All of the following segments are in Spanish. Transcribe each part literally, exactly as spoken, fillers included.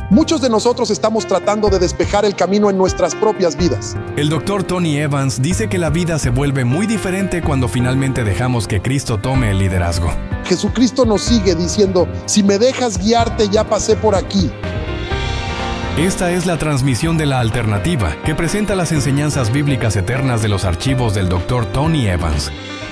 Muchos de nosotros estamos tratando de despejar el camino en nuestras propias vidas. El doctor Tony Evans dice que la vida se vuelve muy diferente cuando finalmente dejamos que Cristo tome el liderazgo. Jesucristo nos sigue diciendo, si me dejas guiarte, ya pasé por aquí. Esta es la transmisión de La Alternativa, que presenta las enseñanzas bíblicas eternas de los archivos del doctor Tony Evans.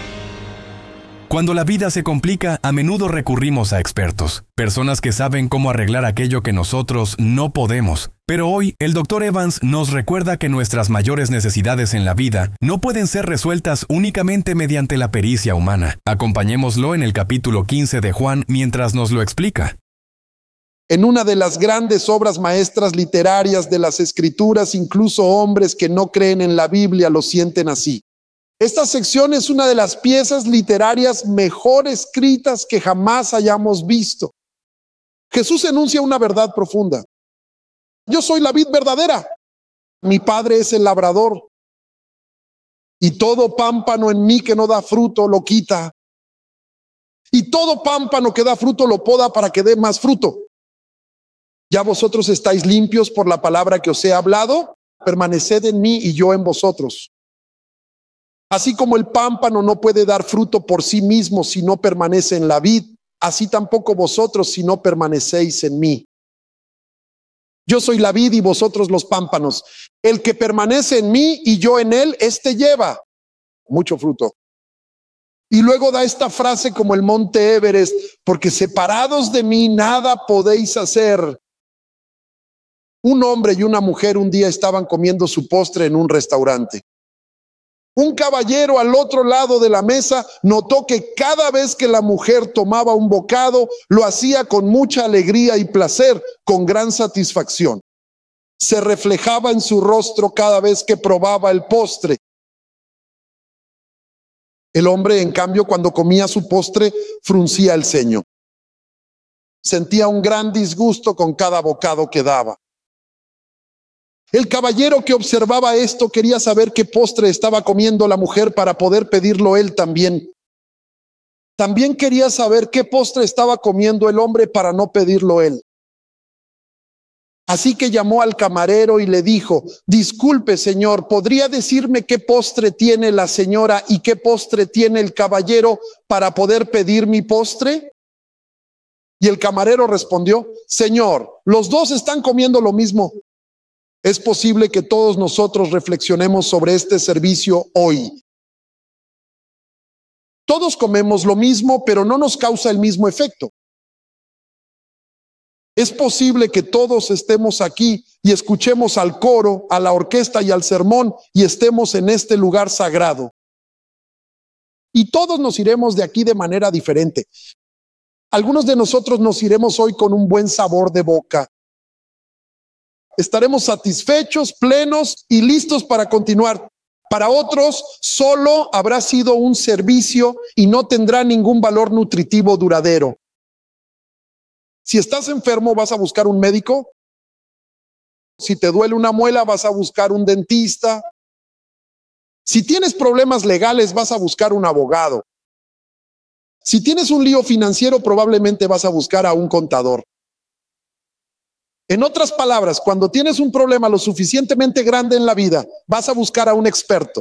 Cuando la vida se complica, a menudo recurrimos a expertos, personas que saben cómo arreglar aquello que nosotros no podemos. Pero hoy, el doctor Evans nos recuerda que nuestras mayores necesidades en la vida no pueden ser resueltas únicamente mediante la pericia humana. Acompañémoslo en el capítulo quince de Juan mientras nos lo explica. En una de las grandes obras maestras literarias de las Escrituras, incluso hombres que no creen en la Biblia lo sienten así. Esta sección es una de las piezas literarias mejor escritas que jamás hayamos visto. Jesús enuncia una verdad profunda. Yo soy la vid verdadera. Mi Padre es el labrador. Y todo pámpano en mí que no da fruto lo quita. Y todo pámpano que da fruto lo poda para que dé más fruto. Ya vosotros estáis limpios por la palabra que os he hablado. Permaneced en mí y yo en vosotros. Así como el pámpano no puede dar fruto por sí mismo si no permanece en la vid, así tampoco vosotros si no permanecéis en mí. Yo soy la vid y vosotros los pámpanos. El que permanece en mí y yo en él, éste lleva mucho fruto. Y luego da esta frase como el monte Everest, porque separados de mí nada podéis hacer. Un hombre y una mujer un día estaban comiendo su postre en un restaurante. Un caballero al otro lado de la mesa notó que cada vez que la mujer tomaba un bocado, lo hacía con mucha alegría y placer, con gran satisfacción. Se reflejaba en su rostro cada vez que probaba el postre. El hombre, en cambio, cuando comía su postre, fruncía el ceño. Sentía un gran disgusto con cada bocado que daba. El caballero que observaba esto quería saber qué postre estaba comiendo la mujer para poder pedirlo él también. También quería saber qué postre estaba comiendo el hombre para no pedirlo él. Así que llamó al camarero y le dijo, disculpe señor, ¿podría decirme qué postre tiene la señora y qué postre tiene el caballero para poder pedir mi postre? Y el camarero respondió, señor, los dos están comiendo lo mismo. Es posible que todos nosotros reflexionemos sobre este servicio hoy. Todos comemos lo mismo, pero no nos causa el mismo efecto. Es posible que todos estemos aquí y escuchemos al coro, a la orquesta y al sermón y estemos en este lugar sagrado. Y todos nos iremos de aquí de manera diferente. Algunos de nosotros nos iremos hoy con un buen sabor de boca. Estaremos satisfechos, plenos y listos para continuar. Para otros, solo habrá sido un servicio y no tendrá ningún valor nutritivo duradero. Si estás enfermo, vas a buscar un médico. Si te duele una muela, vas a buscar un dentista. Si tienes problemas legales, vas a buscar un abogado. Si tienes un lío financiero, probablemente vas a buscar a un contador. En otras palabras, cuando tienes un problema lo suficientemente grande en la vida, vas a buscar a un experto.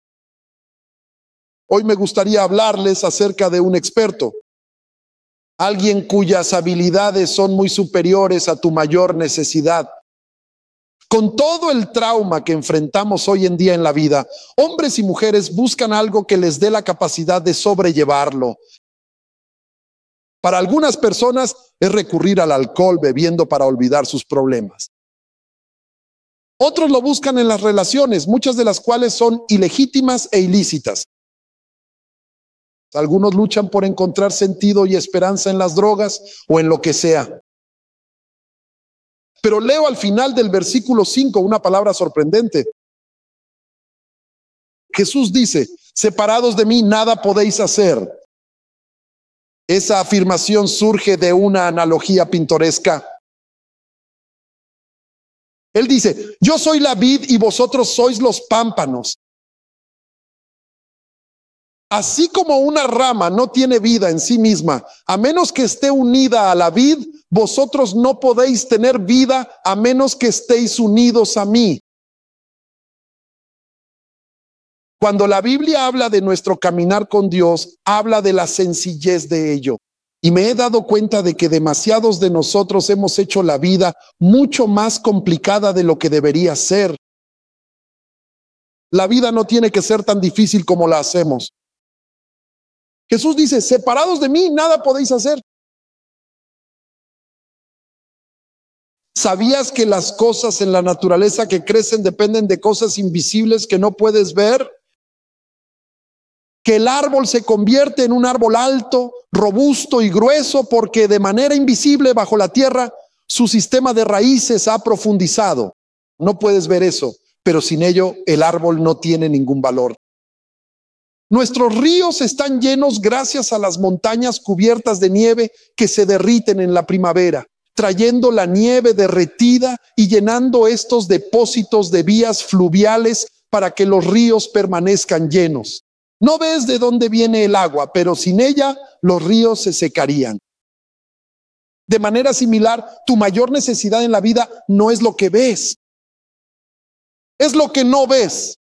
Hoy me gustaría hablarles acerca de un experto, alguien cuyas habilidades son muy superiores a tu mayor necesidad. Con todo el trauma que enfrentamos hoy en día en la vida, hombres y mujeres buscan algo que les dé la capacidad de sobrellevarlo. Para algunas personas es recurrir al alcohol bebiendo para olvidar sus problemas. Otros lo buscan en las relaciones, muchas de las cuales son ilegítimas e ilícitas. Algunos luchan por encontrar sentido y esperanza en las drogas o en lo que sea. Pero leo al final del versículo cinco una palabra sorprendente. Jesús dice, separados de mí nada podéis hacer. Esa afirmación surge de una analogía pintoresca. Él dice, yo soy la vid y vosotros sois los pámpanos. Así como una rama no tiene vida en sí misma, a menos que esté unida a la vid, vosotros no podéis tener vida a menos que estéis unidos a mí. Cuando la Biblia habla de nuestro caminar con Dios, habla de la sencillez de ello. Y me he dado cuenta de que demasiados de nosotros hemos hecho la vida mucho más complicada de lo que debería ser. La vida no tiene que ser tan difícil como la hacemos. Jesús dice, separados de mí, nada podéis hacer. ¿Sabías que las cosas en la naturaleza que crecen dependen de cosas invisibles que no puedes ver? Que el árbol se convierte en un árbol alto, robusto y grueso porque de manera invisible bajo la tierra su sistema de raíces ha profundizado. No puedes ver eso, pero sin ello el árbol no tiene ningún valor. Nuestros ríos están llenos gracias a las montañas cubiertas de nieve que se derriten en la primavera, trayendo la nieve derretida y llenando estos depósitos de vías fluviales para que los ríos permanezcan llenos. No ves de dónde viene el agua, pero sin ella los ríos se secarían. De manera similar, tu mayor necesidad en la vida no es lo que ves, es lo que no ves.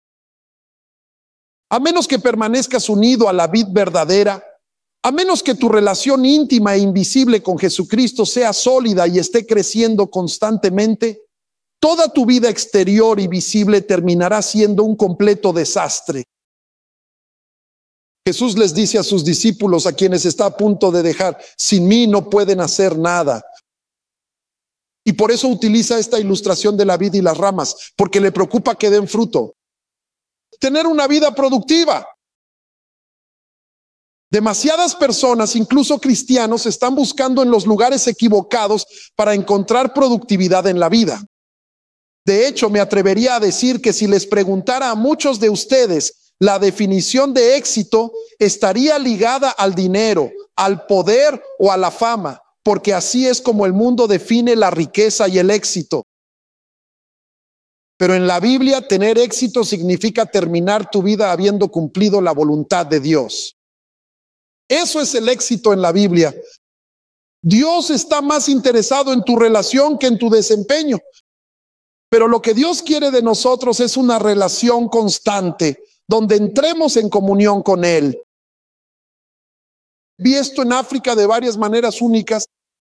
A menos que permanezcas unido a la vid verdadera, a menos que tu relación íntima e invisible con Jesucristo sea sólida y esté creciendo constantemente, toda tu vida exterior y visible terminará siendo un completo desastre. Jesús les dice a sus discípulos, a quienes está a punto de dejar, sin mí no pueden hacer nada. Y por eso utiliza esta ilustración de la vid y las ramas, porque le preocupa que den fruto. Tener una vida productiva. Demasiadas personas, incluso cristianos, están buscando en los lugares equivocados para encontrar productividad en la vida. De hecho, me atrevería a decir que si les preguntara a muchos de ustedes la definición de éxito, estaría ligada al dinero, al poder o a la fama, porque así es como el mundo define la riqueza y el éxito. Pero en la Biblia, tener éxito significa terminar tu vida habiendo cumplido la voluntad de Dios. Eso es el éxito en la Biblia. Dios está más interesado en tu relación que en tu desempeño. Pero lo que Dios quiere de nosotros es una relación constante, donde entremos en comunión con Él. Vi esto en África de varias maneras únicas.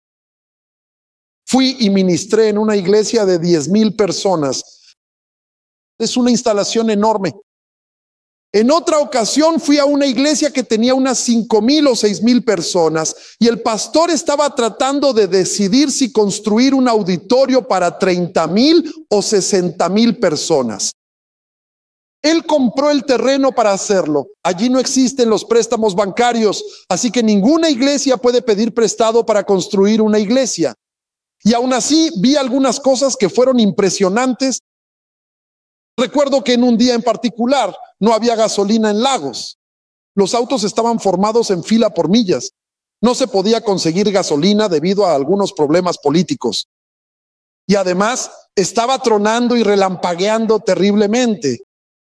Fui y ministré en una iglesia de diez mil personas. Es una instalación enorme. En otra ocasión fui a una iglesia que tenía unas cinco mil o seis mil personas y el pastor estaba tratando de decidir si construir un auditorio para treinta mil o sesenta mil personas. Él compró el terreno para hacerlo. Allí no existen los préstamos bancarios, así que ninguna iglesia puede pedir prestado para construir una iglesia. Y aún así vi algunas cosas que fueron impresionantes. Recuerdo que en un día en particular no había gasolina en Lagos. Los autos estaban formados en fila por millas. No se podía conseguir gasolina debido a algunos problemas políticos. Y además estaba tronando y relampagueando terriblemente.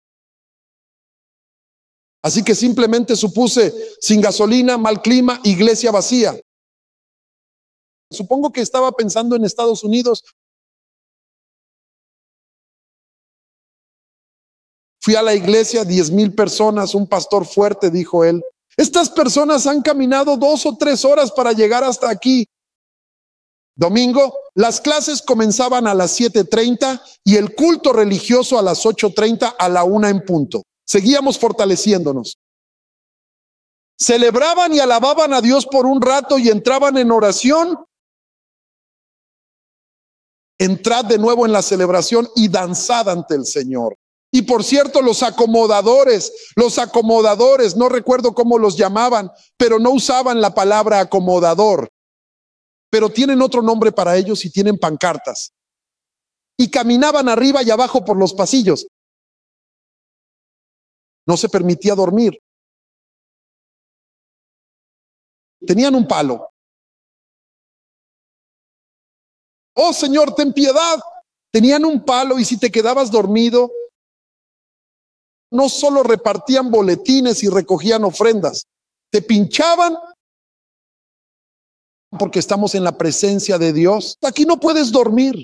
Así que simplemente supuse, sin gasolina, mal clima, iglesia vacía. Supongo que estaba pensando en Estados Unidos. Fui a la iglesia, diez mil personas, un pastor fuerte, dijo él. Estas personas han caminado dos o tres horas para llegar hasta aquí. Domingo, las clases comenzaban a las siete treinta y el culto religioso a las ocho treinta, a la una en punto. Seguíamos fortaleciéndonos. Celebraban y alababan a Dios por un rato y entraban en oración. Entrad de nuevo en la celebración y danzad ante el Señor. Y por cierto, los acomodadores, los acomodadores, no recuerdo cómo los llamaban, pero no usaban la palabra acomodador. Pero tienen otro nombre para ellos y tienen pancartas. Y caminaban arriba y abajo por los pasillos. No se permitía dormir. Tenían un palo. Oh Señor, ten piedad. Tenían un palo y si te quedabas dormido, no solo repartían boletines y recogían ofrendas, te pinchaban porque estamos en la presencia de Dios. Aquí no puedes dormir.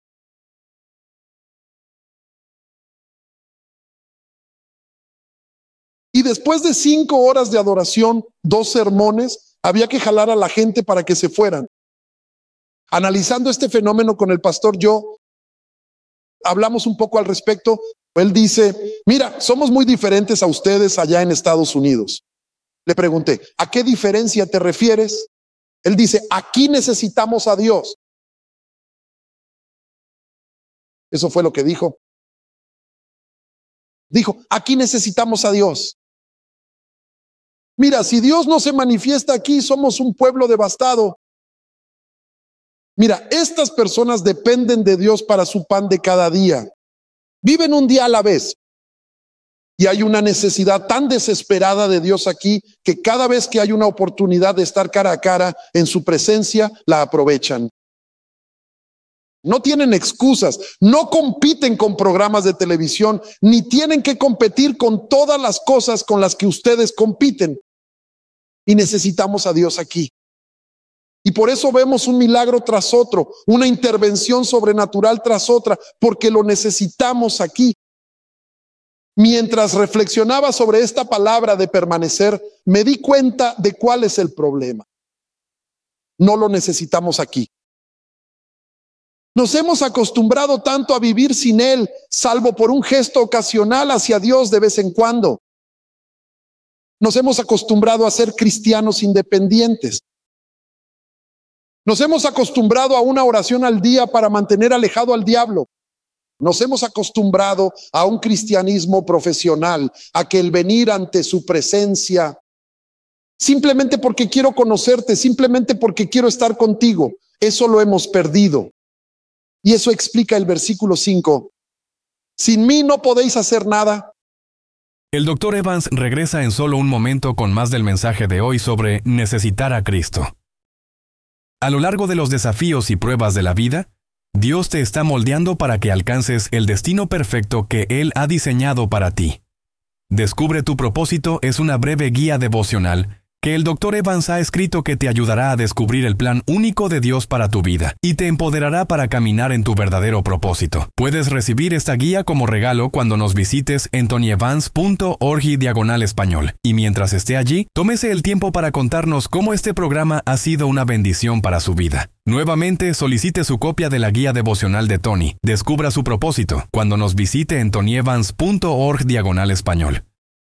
Y después de cinco horas de adoración, dos sermones, había que jalar a la gente para que se fueran. Analizando este fenómeno con el pastor Joe, hablamos un poco al respecto. Él dice, mira, somos muy diferentes a ustedes allá en Estados Unidos. Le pregunté, ¿a qué diferencia te refieres? Él dice, aquí necesitamos a Dios. Eso fue lo que dijo. Dijo, aquí necesitamos a Dios. Mira, si Dios no se manifiesta aquí, somos un pueblo devastado. Mira, estas personas dependen de Dios para su pan de cada día. Viven un día a la vez. Y hay una necesidad tan desesperada de Dios aquí que cada vez que hay una oportunidad de estar cara a cara en su presencia, la aprovechan. No tienen excusas, no compiten con programas de televisión, ni tienen que competir con todas las cosas con las que ustedes compiten. Y necesitamos a Dios aquí. Y por eso vemos un milagro tras otro, una intervención sobrenatural tras otra, porque lo necesitamos aquí. Mientras reflexionaba sobre esta palabra de permanecer, me di cuenta de cuál es el problema. No lo necesitamos aquí. Nos hemos acostumbrado tanto a vivir sin Él, salvo por un gesto ocasional hacia Dios de vez en cuando. Nos hemos acostumbrado a ser cristianos independientes. Nos hemos acostumbrado a una oración al día para mantener alejado al diablo. Nos hemos acostumbrado a un cristianismo profesional, a que el venir ante su presencia, simplemente porque quiero conocerte, simplemente porque quiero estar contigo, eso lo hemos perdido. Y eso explica el versículo cinco. Sin mí no podéis hacer nada. El doctor Evans regresa en solo un momento con más del mensaje de hoy sobre necesitar a Cristo. A lo largo de los desafíos y pruebas de la vida, Dios te está moldeando para que alcances el destino perfecto que Él ha diseñado para ti. Descubre tu propósito es una breve guía devocional que el doctor Evans ha escrito que te ayudará a descubrir el plan único de Dios para tu vida y te empoderará para caminar en tu verdadero propósito. Puedes recibir esta guía como regalo cuando nos visites en tonyevans punto org diagonal español. Y mientras esté allí, tómese el tiempo para contarnos cómo este programa ha sido una bendición para su vida. Nuevamente, solicite su copia de la guía devocional de Tony. Descubra su propósito cuando nos visite en tonyevans punto org diagonal español.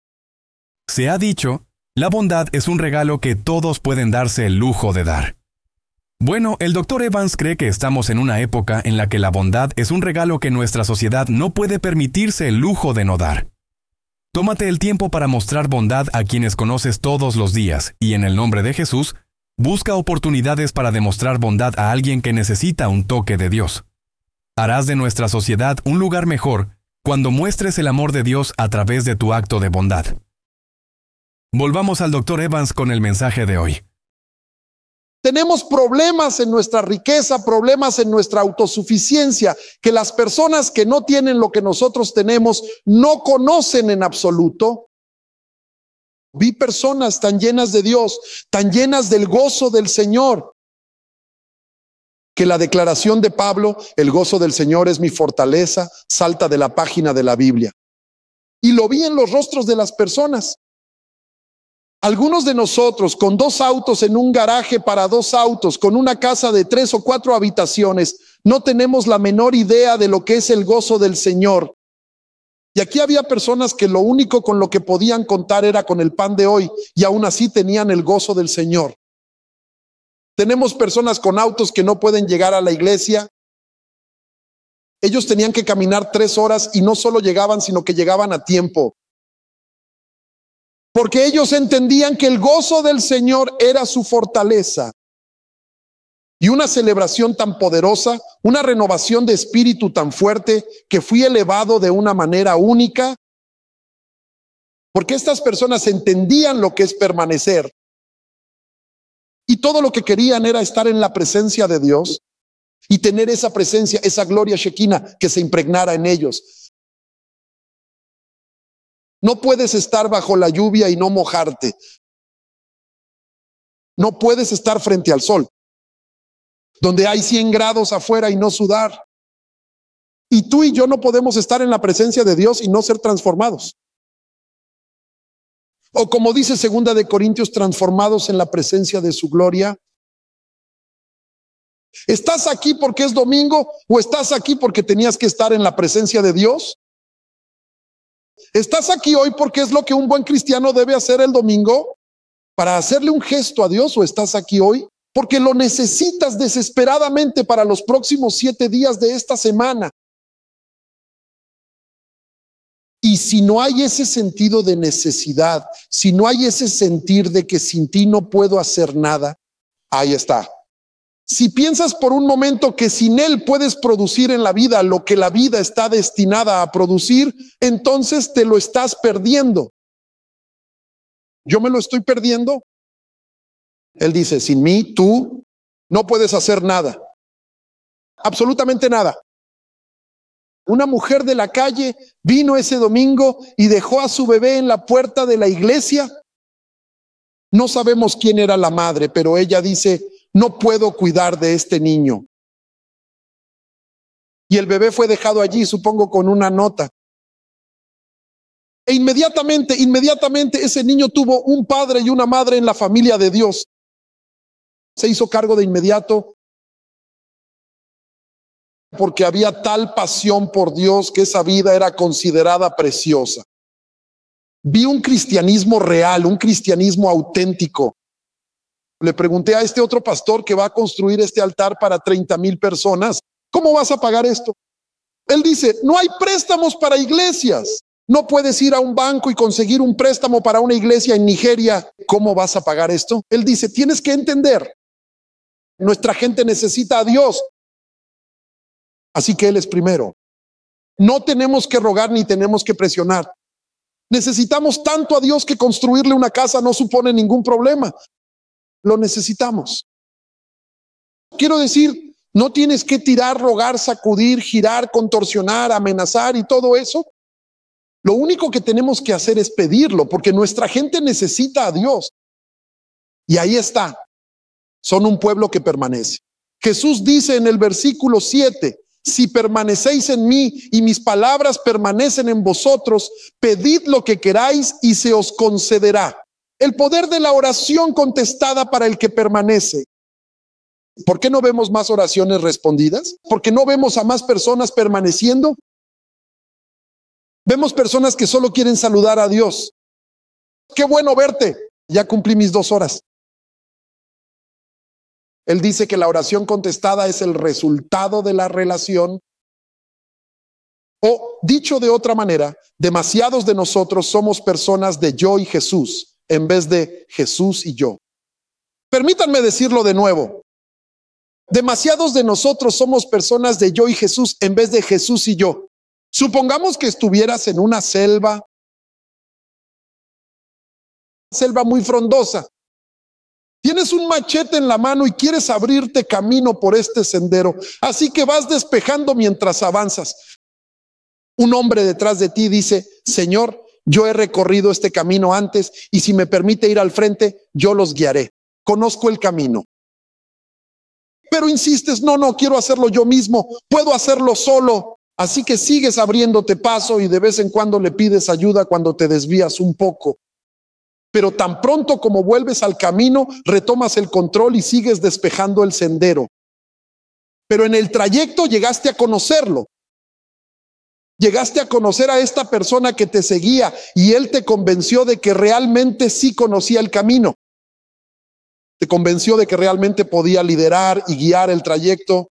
Se ha dicho, la bondad es un regalo que todos pueden darse el lujo de dar. Bueno, el doctor Evans cree que estamos en una época en la que la bondad es un regalo que nuestra sociedad no puede permitirse el lujo de no dar. Tómate el tiempo para mostrar bondad a quienes conoces todos los días y en el nombre de Jesús, busca oportunidades para demostrar bondad a alguien que necesita un toque de Dios. Harás de nuestra sociedad un lugar mejor cuando muestres el amor de Dios a través de tu acto de bondad. Volvamos al doctor Evans con el mensaje de hoy. Tenemos problemas en nuestra riqueza, problemas en nuestra autosuficiencia, que las personas que no tienen lo que nosotros tenemos no conocen en absoluto. Vi personas tan llenas de Dios, tan llenas del gozo del Señor, que la declaración de Pablo, el gozo del Señor es mi fortaleza, salta de la página de la Biblia. Y lo vi en los rostros de las personas. Algunos de nosotros con dos autos en un garaje para dos autos, con una casa de tres o cuatro habitaciones, no tenemos la menor idea de lo que es el gozo del Señor. Y aquí había personas que lo único con lo que podían contar era con el pan de hoy, y aún así tenían el gozo del Señor. Tenemos personas con autos que no pueden llegar a la iglesia. Ellos tenían que caminar tres horas y no solo llegaban, sino que llegaban a tiempo. Porque ellos entendían que el gozo del Señor era su fortaleza. Y una celebración tan poderosa, una renovación de espíritu tan fuerte, que fui elevado de una manera única. Porque estas personas entendían lo que es permanecer. Y todo lo que querían era estar en la presencia de Dios y tener esa presencia, esa gloria shekinah que se impregnara en ellos. No puedes estar bajo la lluvia y no mojarte. No puedes estar frente al sol, donde hay cien grados afuera y no sudar. Y tú y yo no podemos estar en la presencia de Dios y no ser transformados. O como dice segunda de Corintios, transformados en la presencia de su gloria. ¿Estás aquí porque es domingo o estás aquí porque tenías que estar en la presencia de Dios? ¿Estás aquí hoy porque es lo que un buen cristiano debe hacer el domingo para hacerle un gesto a Dios, o estás aquí hoy porque lo necesitas desesperadamente para los próximos siete días de esta semana? Y si no hay ese sentido de necesidad, si no hay ese sentir de que sin ti no puedo hacer nada, ahí está. Si piensas por un momento que sin Él puedes producir en la vida lo que la vida está destinada a producir, entonces te lo estás perdiendo. ¿Yo me lo estoy perdiendo? Él dice, sin mí tú no puedes hacer nada. Absolutamente nada. Una mujer de la calle vino ese domingo y dejó a su bebé en la puerta de la iglesia. No sabemos quién era la madre, pero ella dice, no puedo cuidar de este niño. Y el bebé fue dejado allí, supongo, con una nota. E inmediatamente, inmediatamente ese niño tuvo un padre y una madre en la familia de Dios. Se hizo cargo de inmediato, porque había tal pasión por Dios que esa vida era considerada preciosa. Vi un cristianismo real, un cristianismo auténtico. Le pregunté a este otro pastor que va a construir este altar para treinta mil personas, ¿cómo vas a pagar esto? Él dice, no hay préstamos para iglesias. No puedes ir a un banco y conseguir un préstamo para una iglesia en Nigeria. ¿Cómo vas a pagar esto? Él dice, tienes que entender, nuestra gente necesita a Dios. Así que Él es primero. No tenemos que rogar ni tenemos que presionar. Necesitamos tanto a Dios que construirle una casa no supone ningún problema. Lo necesitamos. Quiero decir, no tienes que tirar, rogar, sacudir, girar, contorsionar, amenazar y todo eso. Lo único que tenemos que hacer es pedirlo, porque nuestra gente necesita a Dios. Y ahí está. Son un pueblo que permanece. Jesús dice en el versículo siete, si permanecéis en mí y mis palabras permanecen en vosotros, pedid lo que queráis y se os concederá. El poder de la oración contestada para el que permanece. ¿Por qué no vemos más oraciones respondidas? ¿Por qué no vemos a más personas permaneciendo? Vemos personas que solo quieren saludar a Dios. Qué bueno verte. Ya cumplí mis dos horas. Él dice que la oración contestada es el resultado de la relación. O, dicho de otra manera, demasiados de nosotros somos personas de yo y Jesús, en vez de Jesús y yo. Permítanme decirlo de nuevo. Demasiados de nosotros somos personas de yo y Jesús, en vez de Jesús y yo. Supongamos que estuvieras en una selva, selva muy frondosa. Tienes un machete en la mano y quieres abrirte camino por este sendero, así que vas despejando mientras avanzas. Un hombre detrás de ti dice, Señor, yo he recorrido este camino antes y si me permite ir al frente, yo los guiaré. Conozco el camino. Pero insistes, no, no, quiero hacerlo yo mismo, puedo hacerlo solo. Así que sigues abriéndote paso y de vez en cuando le pides ayuda cuando te desvías un poco. Pero tan pronto como vuelves al camino, retomas el control y sigues despejando el sendero. Pero en el trayecto llegaste a conocerlo. Llegaste a conocer a esta persona que te seguía y él te convenció de que realmente sí conocía el camino. Te convenció de que realmente podía liderar y guiar el trayecto.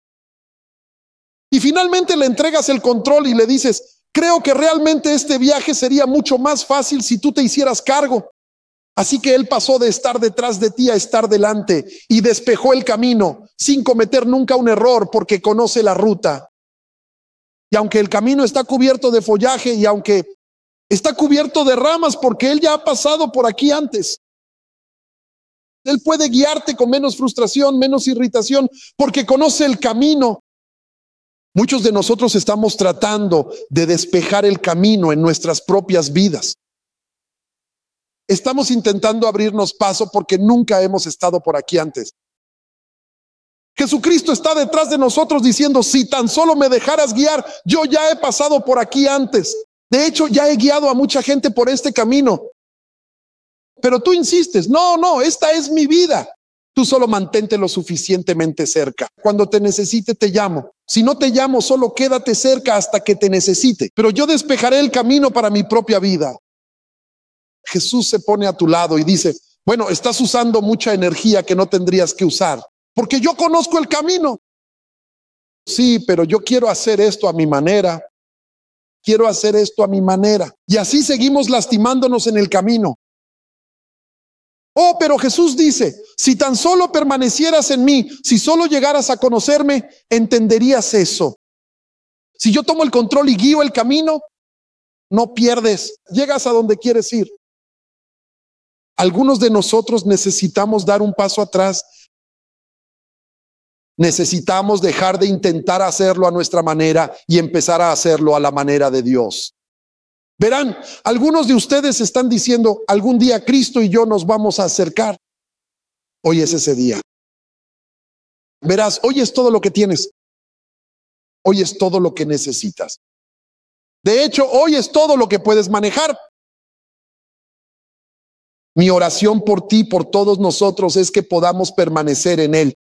Y finalmente le entregas el control y le dices, creo que realmente este viaje sería mucho más fácil si tú te hicieras cargo. Así que él pasó de estar detrás de ti a estar delante y despejó el camino sin cometer nunca un error porque conoce la ruta. Y aunque el camino está cubierto de follaje y aunque está cubierto de ramas porque él ya ha pasado por aquí antes, él puede guiarte con menos frustración, menos irritación porque conoce el camino. Muchos de nosotros estamos tratando de despejar el camino en nuestras propias vidas. Estamos intentando abrirnos paso porque nunca hemos estado por aquí antes. Jesucristo está detrás de nosotros diciendo, si tan solo me dejaras guiar, yo ya he pasado por aquí antes. De hecho, ya he guiado a mucha gente por este camino. Pero tú insistes, no, no, esta es mi vida. Tú solo mantente lo suficientemente cerca. Cuando te necesite, te llamo. Si no te llamo, solo quédate cerca hasta que te necesite. Pero yo despejaré el camino para mi propia vida. Jesús se pone a tu lado y dice, bueno, estás usando mucha energía que no tendrías que usar, porque yo conozco el camino. Sí, pero yo quiero hacer esto a mi manera. Quiero hacer esto a mi manera. Y así seguimos lastimándonos en el camino. Oh, pero Jesús dice, si tan solo permanecieras en mí, si solo llegaras a conocerme, entenderías eso. Si yo tomo el control y guío el camino, no pierdes, llegas a donde quieres ir. Algunos de nosotros necesitamos dar un paso atrás. Necesitamos dejar de intentar hacerlo a nuestra manera y empezar a hacerlo a la manera de Dios. Verán, algunos de ustedes están diciendo, algún día Cristo y yo nos vamos a acercar. Hoy es ese día. Verás, hoy es todo lo que tienes. Hoy es todo lo que necesitas. De hecho, hoy es todo lo que puedes manejar. Mi oración por ti, por todos nosotros, es que podamos permanecer en Él.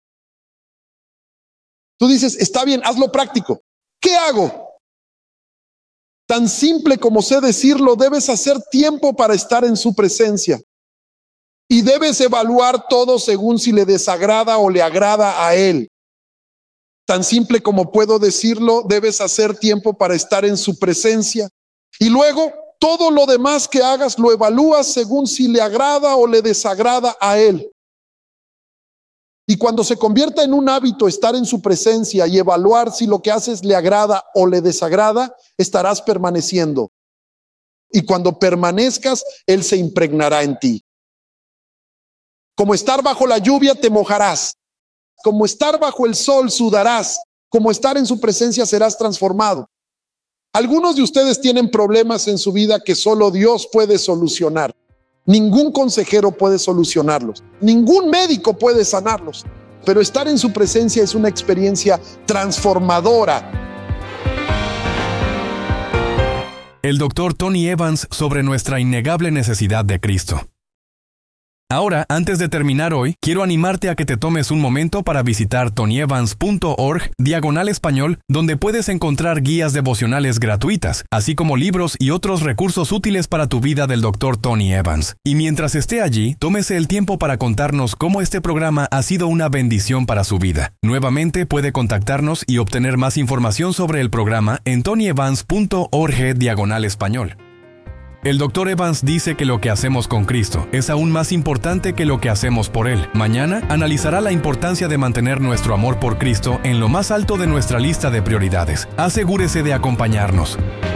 Tú dices, está bien, hazlo práctico. ¿Qué hago? Tan simple como sé decirlo, debes hacer tiempo para estar en su presencia. Y debes evaluar todo según si le desagrada o le agrada a Él. Tan simple como puedo decirlo, debes hacer tiempo para estar en su presencia. Y luego, todo lo demás que hagas lo evalúas según si le agrada o le desagrada a Él. Y cuando se convierta en un hábito estar en su presencia y evaluar si lo que haces le agrada o le desagrada, estarás permaneciendo. Y cuando permanezcas, Él se impregnará en ti. Como estar bajo la lluvia, te mojarás. Como estar bajo el sol, sudarás. Como estar en su presencia, serás transformado. Algunos de ustedes tienen problemas en su vida que solo Dios puede solucionar. Ningún consejero puede solucionarlos. Ningún médico puede sanarlos. Pero estar en su presencia es una experiencia transformadora. El doctor Tony Evans sobre nuestra innegable necesidad de Cristo. Ahora, antes de terminar hoy, quiero animarte a que te tomes un momento para visitar tonyevans punto org diagonal español, donde puedes encontrar guías devocionales gratuitas, así como libros y otros recursos útiles para tu vida del doctor Tony Evans. Y mientras esté allí, tómese el tiempo para contarnos cómo este programa ha sido una bendición para su vida. Nuevamente puede contactarnos y obtener más información sobre el programa en tonyevans punto org diagonal español. El doctor Evans dice que lo que hacemos con Cristo es aún más importante que lo que hacemos por Él. Mañana analizará la importancia de mantener nuestro amor por Cristo en lo más alto de nuestra lista de prioridades. Asegúrese de acompañarnos.